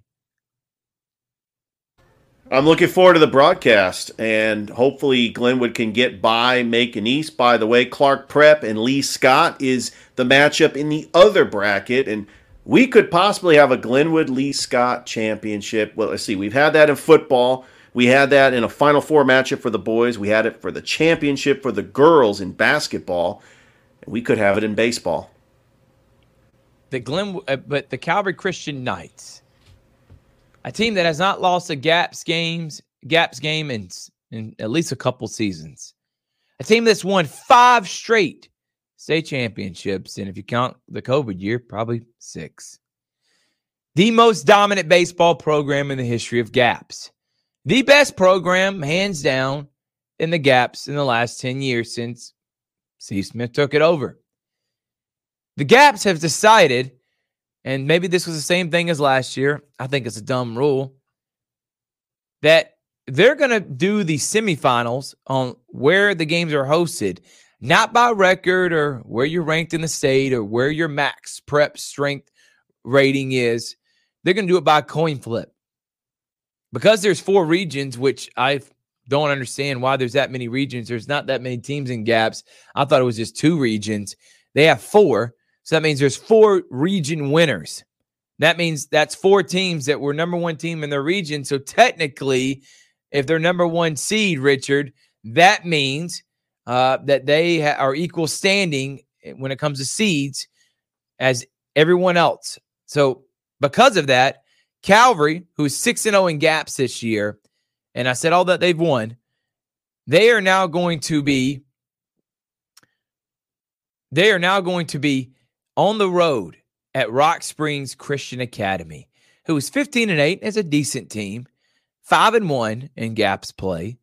I'm looking forward to the broadcast, and hopefully Glenwood can get by Macon East. By the way, Clark Prep and Lee Scott is the matchup in the other bracket, and we could possibly have a Glenwood-Lee Scott championship. Well, let's see. We've had that in football. We had that in a Final Four matchup for the boys. We had it for the championship for the girls in basketball. We could have it in baseball. But the Calvary Christian Knights, a team that has not lost a Gaps game in at least a couple seasons. A team that's won 5 straight state championships, and if you count the COVID year, probably 6. The most dominant baseball program in the history of Gaps. The best program, hands down, in the Gaps in the last 10 years since Steve Smith took it over. The Gaps have decided, and maybe this was the same thing as last year, I think it's a dumb rule, that they're going to do the semifinals on where the games are hosted, not by record or where you're ranked in the state or where your max prep strength rating is. They're going to do it by coin flip. Because there's 4 regions, which I don't understand why there's that many regions. There's not that many teams in Gaps. I thought it was just 2 regions. They have 4. So that means there's 4 region winners. That means that's 4 teams that were number 1 team in their region. So technically, if they're number 1 seed, Richard, that means that they are equal standing when it comes to seeds as everyone else. So because of that, Calvary, who's 6-0 in Gaps this year, and I said all that they've won, they are now going to be on the road at Rock Springs Christian Academy, who is 15-8 as a decent team, 5-1 in Gaps play.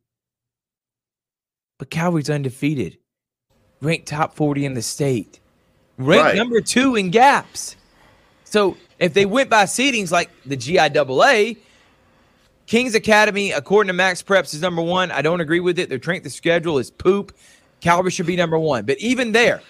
But Calvary's undefeated, ranked top 40 in the state, ranked number 2 in Gaps. So if they went by seedings like the GIAA, Kings Academy, according to Max Preps, is number 1. I don't agree with it. Their strength of schedule is poop. Calvary should be number 1. But even there,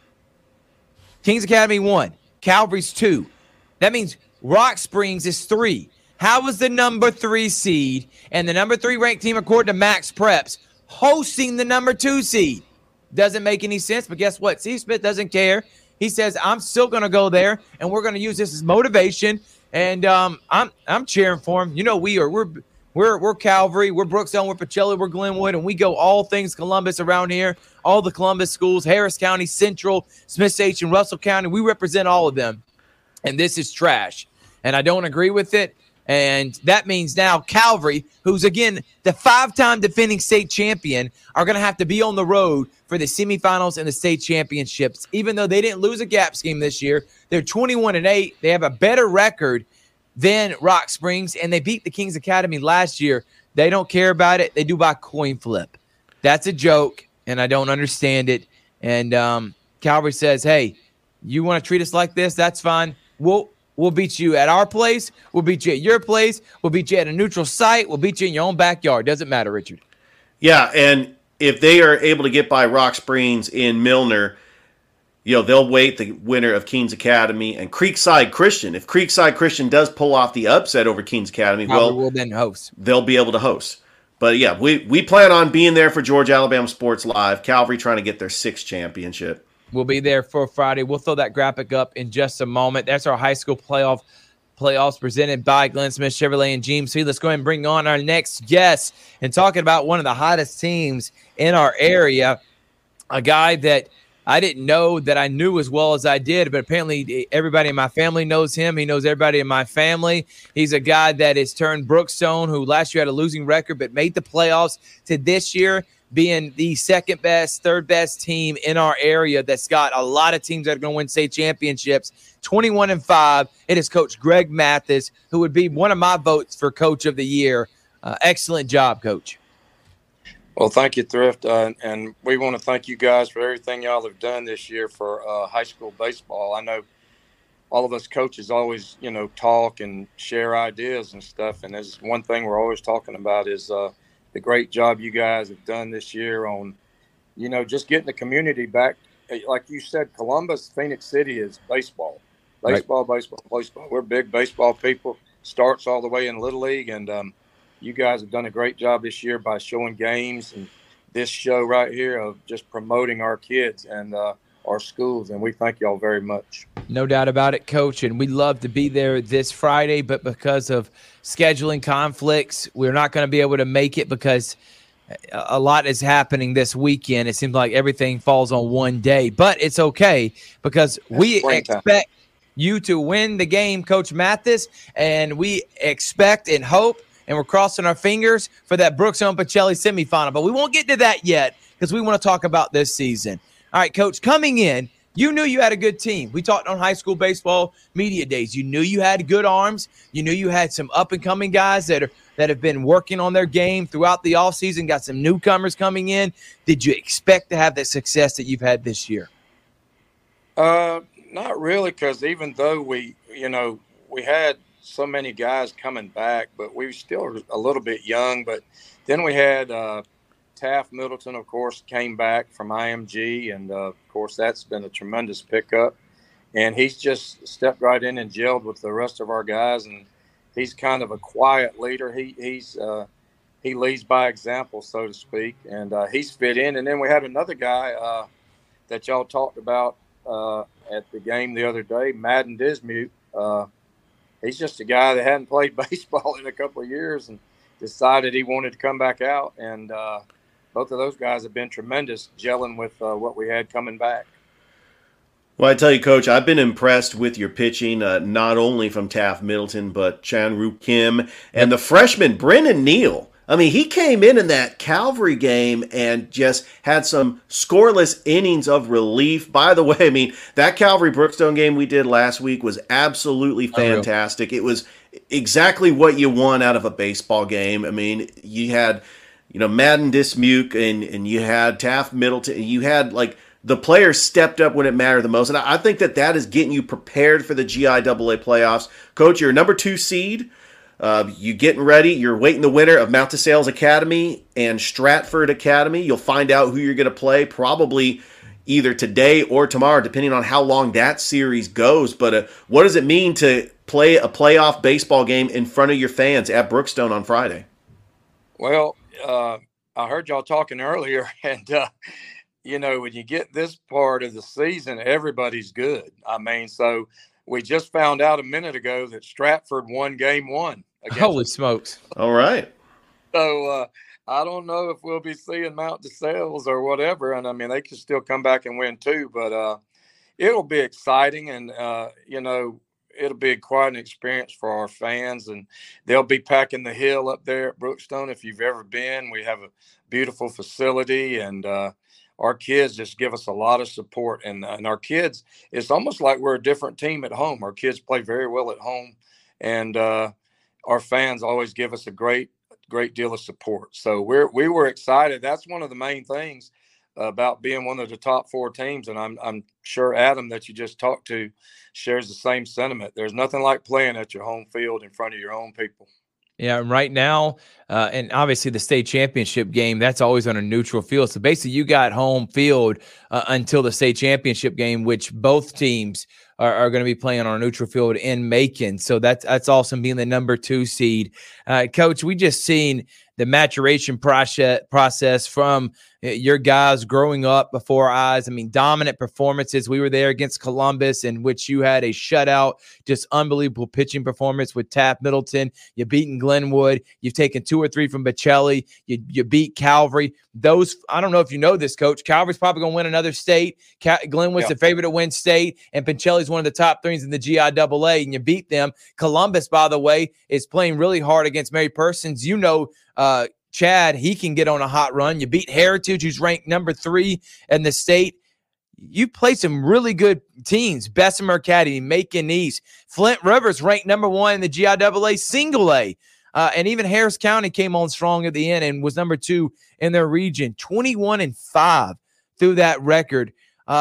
Kings Academy 1, Calvary's 2. That means Rock Springs is 3. How is the number 3 seed and the number 3 ranked team, according to Max Preps, hosting the number 2 seed? Doesn't make any sense, but guess what? Steve Smith doesn't care. He says, I'm still going to go there, and we're going to use this as motivation, and I'm cheering for him. You know we are. We're Calvary. We're Brookstone. We're Pacelli. We're Glenwood, and we go all things Columbus around here, all the Columbus schools, Harris County, Central, Smith Station, Russell County. We represent all of them, and this is trash, and I don't agree with it. And that means now Calvary, who's, again, the 5-time defending state champion, are going to have to be on the road for the semifinals and the state championships. Even though they didn't lose a Gaps game this year, they're 21-8. They have a better record than Rock Springs, and they beat the Kings Academy last year. They don't care about it. They do by coin flip. That's a joke, and I don't understand it. And Calvary says, hey, you want to treat us like this? That's fine. We'll beat you at our place. We'll beat you at your place. We'll beat you at a neutral site. We'll beat you in your own backyard. Doesn't matter, Richard. Yeah, and if they are able to get by Rock Springs in Milner, they'll wait the winner of Kings Academy and Creekside Christian. If Creekside Christian does pull off the upset over Kings Academy, will then host. They'll be able to host. But yeah, we plan on being there for Georgia Alabama Sports Live. Calvary trying to get their 6th championship. We'll be there for Friday. We'll throw that graphic up in just a moment. That's our high school playoffs presented by Glenn Smith Chevrolet and GMC. Let's go ahead and bring on our next guest and talking about one of the hottest teams in our area, a guy that I didn't know that I knew as well as I did, but apparently everybody in my family knows him. He knows everybody in my family. He's a guy that has turned Brookstone, who last year had a losing record but made the playoffs, to this year being the 2nd best, 3rd best team in our area that's got a lot of teams that are going to win state championships. 21-5. It is Coach Greg Mathis, who would be one of my votes for Coach of the Year. Excellent job, Coach. Well, thank you, Thrift. And we want to thank you guys for everything y'all have done this year for high school baseball. I know all of us coaches always, talk and share ideas and stuff. And there's one thing we're always talking about is the great job you guys have done this year on, just getting the community back. Like you said, Columbus, Phoenix City is baseball. Baseball. We're big baseball people. Starts all the way in Little League. And you guys have done a great job this year by showing games and this show right here of just promoting our kids and our schools. And we thank y'all very much. No doubt about it, Coach. And we'd love to be there this Friday, but because of scheduling conflicts, we're not going to be able to make it because a lot is happening this weekend. It seems like everything falls on one day, but it's okay because we expect you to win the game, Coach Mathis, and we expect and hope, and we're crossing our fingers for that Brookstone Pacelli semifinal, but we won't get to that yet because we want to talk about this season. All right, Coach, coming in, You knew you had a good team. We talked on high school baseball media days. You knew you had good arms. You knew you had some up-and-coming guys that have been working on their game throughout the offseason, got some newcomers coming in. Did you expect to have the success that you've had this year? Not really, because even though we had so many guys coming back, but we were still a little bit young. But then we had Taft Middleton, of course, came back from IMG, and of course that's been a tremendous pickup. And he's just stepped right in and gelled with the rest of our guys, and he's kind of a quiet leader. He leads by example, so to speak, and he's fit in. And then we had another guy that y'all talked about at the game the other day, Madden Dismute. He's just a guy that hadn't played baseball in a couple of years and decided he wanted to come back out. And both of those guys have been tremendous, gelling with what we had coming back. Well, I tell you, Coach, I've been impressed with your pitching, not only from Taft Middleton, but Chan-Roo Kim and the freshman, Brennan Neal. I mean, he came in that Calvary game and just had some scoreless innings of relief. By the way, I mean, that Calvary Brookstone game we did last week was absolutely fantastic. It was exactly what you want out of a baseball game. I mean, you had, Madden Dismuke and you had Taft Middleton, and you had, the players stepped up when it mattered the most. And I think that is getting you prepared for the GIAA playoffs. Coach, you're a number 2 seed. You getting ready. You're waiting the winner of Mount DeSales Academy and Stratford Academy. You'll find out who you're going to play probably either today or tomorrow, depending on how long that series goes. But what does it mean to play a playoff baseball game in front of your fans at Brookstone on Friday? Well, I heard y'all talking earlier, and when you get this part of the season, everybody's good. I mean, so we just found out a minute ago that Stratford won game 1. Holy smokes. All right. So I don't know if we'll be seeing Mount DeSales or whatever. And I mean, they could still come back and win too, but it'll be exciting. And, it'll be quite an experience for our fans, and they'll be packing the hill up there at Brookstone. If you've ever been, we have a beautiful facility, and our kids just give us a lot of support. And our kids, it's almost like we're a different team at home. Our kids play very well at home, and our fans always give us a great deal of support. So we were excited. That's one of the main things about being one of the top 4 teams. And I'm sure Adam, that you just talked to, shares the same sentiment. There's nothing like playing at your home field in front of your own people. Yeah, and right now, and obviously the state championship game, that's always on a neutral field. So basically you got home field until the state championship game, which both teams are going to be playing on a neutral field in Macon. So that's awesome, being the number 2 seed. Coach, we just seen the maturation process from your guys growing up before our eyes. I mean, dominant performances. We were there against Columbus, in which you had a shutout, just unbelievable pitching performance with Taft Middleton. You beaten Glenwood. You've taken 2 or 3 from Bocelli. You beat Calvary. Those, I don't know if you know this, Coach. Calvary's probably going to win another state. Glenwood's the favorite to win state, and Bocelli's one of the top 3s in the GIAA, and you beat them. Columbus, by the way, is playing really hard against Mary Persons. Chad, he can get on a hot run. You beat Heritage, who's ranked number 3 in the state. You play some really good teams. Bessemer Academy, Macon East. Flint Rivers ranked number 1 in the GIAA single A. And even Harris County came on strong at the end and was number 2 in their region. 21-5 through that record.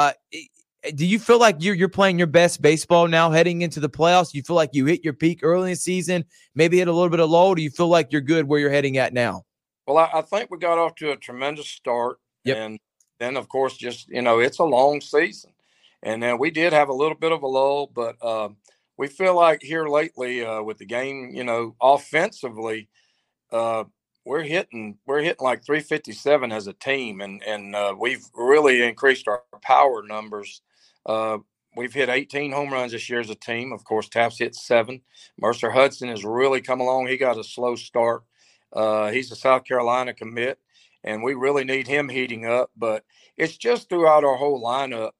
Do you feel like you're playing your best baseball now heading into the playoffs? Do you feel like you hit your peak early in the season, maybe hit a little bit of low? Do you feel like you're good where you're heading at now? Well, I think we got off to a tremendous start. Yep. And then, of course, just, it's a long season. And then we did have a little bit of a lull, but we feel like here lately with the game, offensively, we're hitting like 357 as a team. And we've really increased our power numbers. We've hit 18 home runs this year as a team. Of course, Taft's hit 7. Mercer Hudson has really come along. He got a slow start. He's a South Carolina commit, and we really need him heating up. But it's just throughout our whole lineup,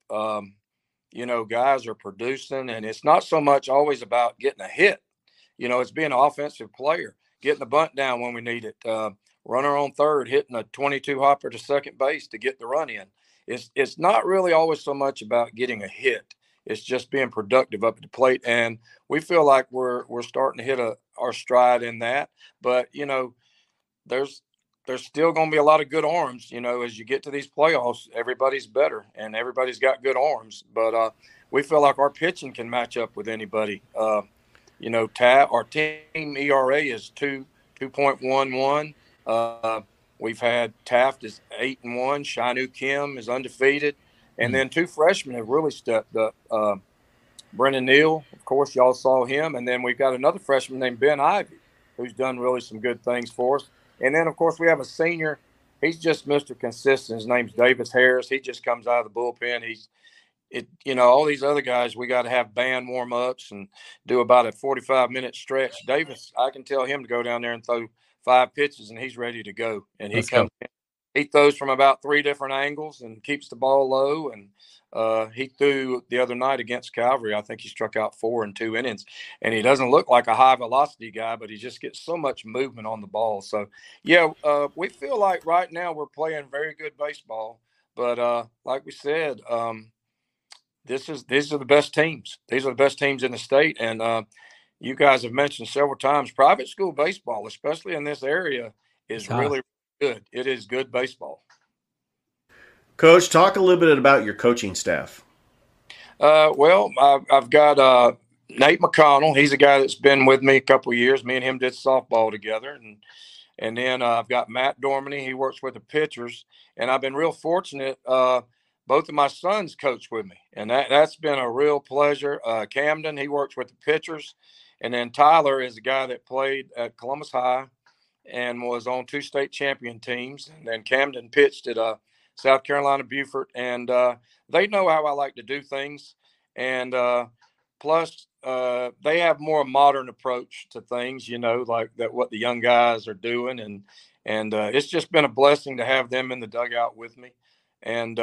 guys are producing, and it's not so much always about getting a hit. It's being an offensive player, getting the bunt down when we need it, runner on third, hitting a 22 hopper to second base to get the run in. it's not really always so much about getting a hit. It's just being productive up at the plate, and we feel like we're starting to hit our stride in that. But there's still going to be a lot of good arms. As you get to these playoffs, everybody's better and everybody's got good arms. But we feel like our pitching can match up with anybody. Our team ERA is 2.11. We've had Taft is 8-1. Shinu Kim is undefeated. And then 2 freshmen have really stepped up. Brennan Neal, of course, y'all saw him. And then we've got another freshman named Ben Ivey, who's done really some good things for us. And then, of course, we have a senior. He's just Mr. Consistent. His name's Davis Harris. He just comes out of the bullpen. All these other guys, we got to have band warm-ups and do about a 45-minute stretch. Davis, I can tell him to go down there and throw 5 pitches, and he's ready to go. And he comes in. He throws from about 3 different angles and keeps the ball low. And he threw the other night against Calvary. I think he struck out 4 in 2 innings. And he doesn't look like a high-velocity guy, but he just gets so much movement on the ball. So, we feel like right now we're playing very good baseball. But like we said, these are the best teams. These are the best teams in the state. And you guys have mentioned several times, private school baseball, especially in this area, is really good. It is good baseball. Coach, talk a little bit about your coaching staff. I've got Nate McConnell. He's a guy that's been with me a couple of years. Me and him did softball together. And then I've got Matt Dormany. He works with the pitchers. And I've been real fortunate. Both of my sons coach with me. And that's been a real pleasure. Camden, he works with the pitchers. And then Tyler is a guy that played at Columbus High and was on 2 state champion teams. And then Camden pitched at South Carolina Beaufort. And they know how I like to do things. And plus, they have more modern approach to things, like that what the young guys are doing. And it's just been a blessing to have them in the dugout with me. And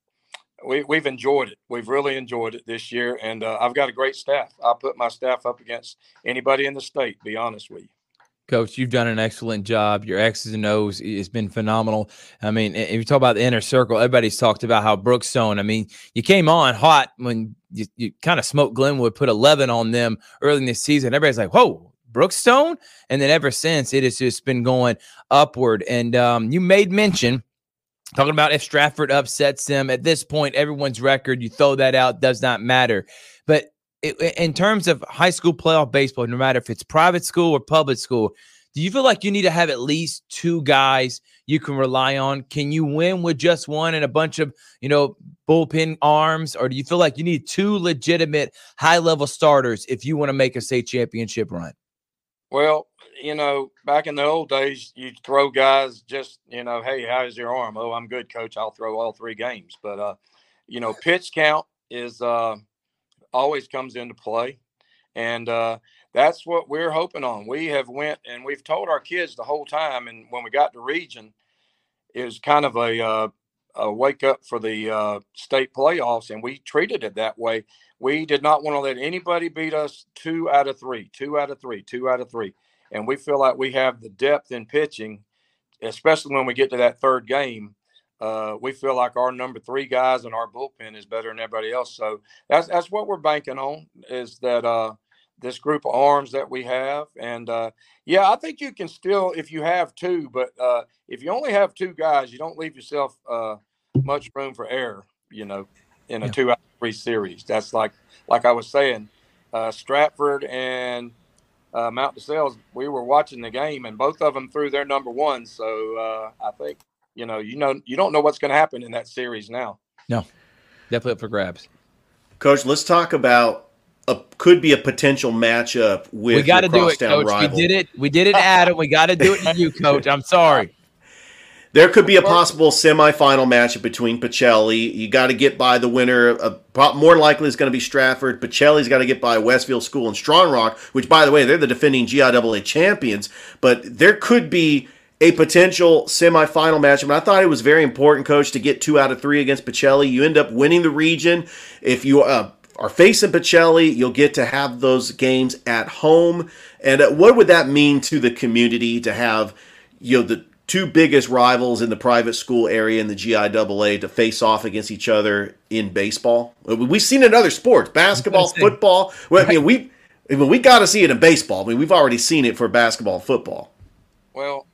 we've enjoyed it. We've really enjoyed it this year. And I've got a great staff. I put my staff up against anybody in the state, to be honest with you. Coach, you've done an excellent job. Your X's and O's has been phenomenal. I mean, if you talk about the inner circle, everybody's talked about how Brookstone, I mean, you came on hot when you kind of smoked Glenwood, put 11 on them early in this season. Everybody's like, whoa, Brookstone? And then ever since, it has just been going upward. And you made mention, talking about if Stratford upsets them, at this point, everyone's record, you throw that out, does not matter. But in terms of high school playoff baseball, no matter if it's private school or public school, do you feel like you need to have at least 2 guys you can rely on? Can you win with just one and a bunch of, bullpen arms? Or do you feel like you need 2 legitimate high-level starters if you want to make a state championship run? Well, back in the old days, you throw guys just, hey, how's your arm? Oh, I'm good, coach. I'll throw all 3 games. But, pitch count is always comes into play. And that's what we're hoping on. We have went and we've told our kids the whole time. And when we got to region, it was kind of a wake up for the state playoffs. And we treated it that way. We did not want to let anybody beat us 2 out of 3. And we feel like we have the depth in pitching, especially when we get to that 3rd game. We feel like our number 3 guys in our bullpen is better than everybody else. So that's what we're banking on, is that this group of arms that we have. And, I think you can still, if you have 2, but if you only have 2 guys, you don't leave yourself much room for error, in a 2 out of 3 series. That's like I was saying, Stratford and Mount DeSales, we were watching the game, and both of them threw their number 1. So I think, you don't know what's going to happen in that series now. No, definitely up for grabs. Coach, let's talk about could be a potential matchup with. We got to do it, Coach. Rival. We did it, Adam. We got to do it to you, Coach. I'm sorry. There could be a possible semifinal matchup between Pacelli. You got to get by the winner. More likely it's going to be Stratford. Pacelli's got to get by Westfield School and Strong Rock, which, by the way, they're the defending GIAA champions. But there could be a potential semifinal matchup. And I thought it was very important, Coach, to get 2 out of 3 against Pacelli. You end up winning the region. If you are facing Pacelli, you'll get to have those games at home. And what would that mean to the community to have, two biggest rivals in the private school area in the GIAA to face off against each other in baseball. We've seen it in other sports, basketball, football. Well, I mean, we got to see it in baseball. I mean, we've already seen it for basketball and football. Well,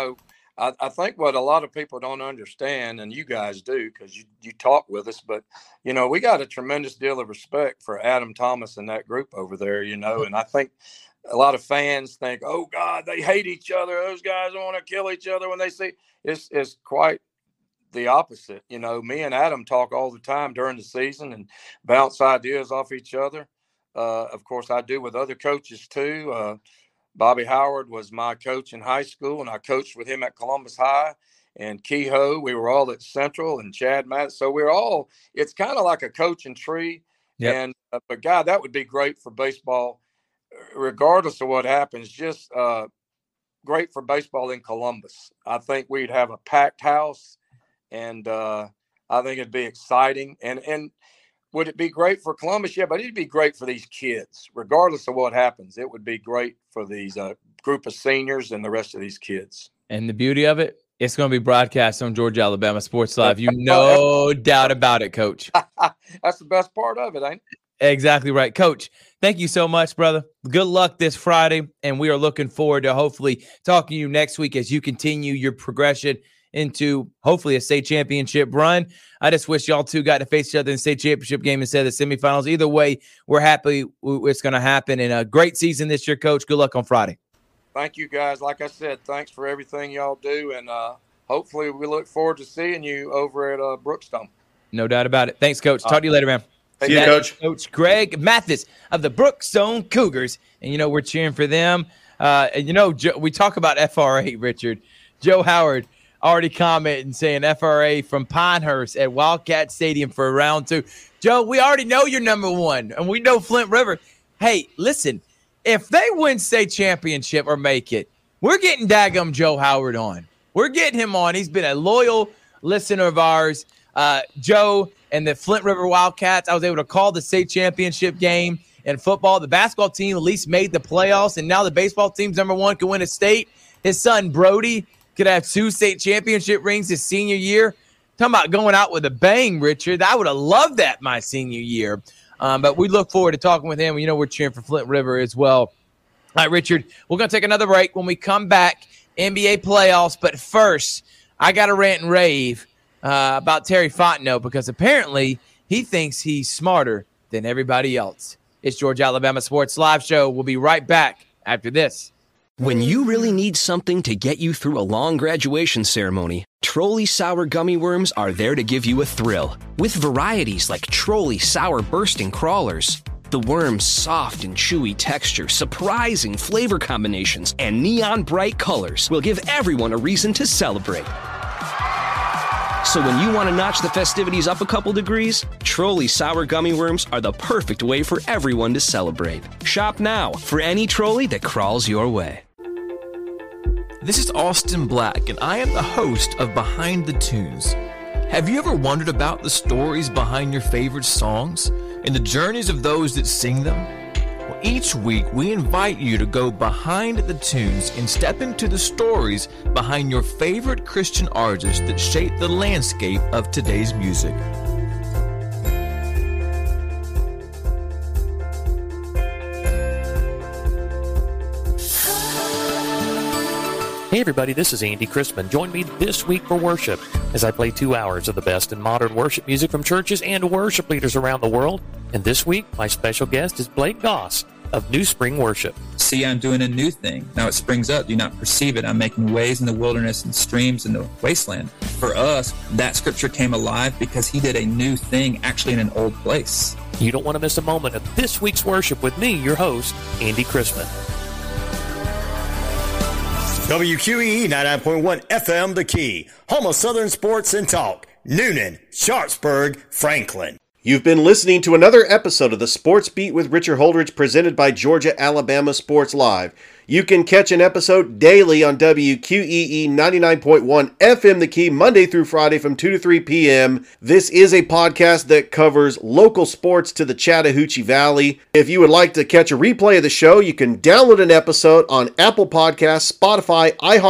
I think what a lot of people don't understand, and you guys do because you talk with us, but, we got a tremendous deal of respect for Adam Thomas and that group over there, and I think a lot of fans think, oh, God, they hate each other. Those guys want to kill each other when they see it's quite the opposite. Me and Adam talk all the time during the season and bounce ideas off each other. Of course, I do with other coaches, too. Bobby Howard was my coach in high school, and I coached with him at Columbus High. And Kehoe, we were all at Central, and Chad Matt. So it's kind of like a coaching tree. Yep. And but God, that would be great for baseball, regardless of what happens. Just great for baseball in Columbus. I think we'd have a packed house, and I think it'd be exciting. And would it be great for Columbus? Yeah, but it'd be great for these kids, regardless of what happens. It would be great for these group of seniors and the rest of these kids. And the beauty of it, it's going to be broadcast on Georgia Alabama Sports Live. No doubt about it, Coach. That's the best part of it, ain't it? Exactly right. Coach, thank you so much, brother. Good luck this Friday, and we are looking forward to hopefully talking to you next week as you continue your progression into hopefully a state championship run. I just wish y'all two got to face each other in the state championship game instead of the semifinals. Either way, we're happy it's going to happen. And a great season this year, Coach. Good luck on Friday. Thank you, guys. Like I said, thanks for everything y'all do. And hopefully we look forward to seeing you over at Brookstone. No doubt about it. Thanks, Coach. Talk to you later, man. See you, Coach. Coach Greg Mathis of the Brookstone Cougars. And, we're cheering for them. We talk about FRA, Richard. Joe Howard already commenting saying FRA from Pinehurst at Wildcat Stadium for round 2. Joe, we already know you're number 1, and we know Flint River. Hey, listen, if they win state championship or make it, we're getting daggum Joe Howard on. We're getting him on. He's been a loyal listener of ours. Joe and the Flint River Wildcats, I was able to call the state championship game in football. The basketball team at least made the playoffs, and now the baseball team's number 1 can win a state. His son, Brody, could have 2 state championship rings his senior year. Talking about going out with a bang, Richard. I would have loved that my senior year. But we look forward to talking with him. We're cheering for Flint River as well. All right, Richard, we're going to take another break. When we come back, NBA playoffs. But first, I got to rant and rave about Terry Fontenot because apparently he thinks he's smarter than everybody else. It's Georgia Alabama Sports Live Show. We'll be right back after this. When you really need something to get you through a long graduation ceremony, Trolli Sour Gummy Worms are there to give you a thrill. With varieties like Trolli Sour Bursting Crawlers, the worm's soft and chewy texture, surprising flavor combinations, and neon bright colors will give everyone a reason to celebrate. So when you want to notch the festivities up a couple degrees, Trolli Sour Gummy Worms are the perfect way for everyone to celebrate. Shop now for any Trolli that crawls your way. This is Austin Black, and I am the host of Behind the Tunes. Have you ever wondered about the stories behind your favorite songs and the journeys of those that sing them? Well, each week, we invite you to go behind the tunes and step into the stories behind your favorite Christian artists that shape the landscape of today's music. Hey everybody, this is Andy Christman. Join me this week for worship as I play 2 hours of the best in modern worship music from churches and worship leaders around the world. And this week, my special guest is Blake Goss of New Spring Worship. See, I'm doing a new thing. Now it springs up. Do you not perceive it? I'm making ways in the wilderness and streams in the wasteland. For us, that scripture came alive because he did a new thing actually in an old place. You don't want to miss a moment of this week's worship with me, your host, Andy Christman. WQEE 99.1 FM The Key, home of Southern sports and talk. Noonan, Sharpsburg, Franklin. You've been listening to another episode of the Sports Beat with Richard Holdridge presented by Georgia Alabama Sports Live. You can catch an episode daily on WQEE 99.1 FM The Key, Monday through Friday from 2 to 3 p.m. This is a podcast that covers local sports to the Chattahoochee Valley. If you would like to catch a replay of the show, you can download an episode on Apple Podcasts, Spotify,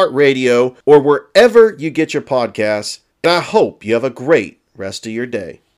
iHeartRadio, or wherever you get your podcasts. And I hope you have a great rest of your day.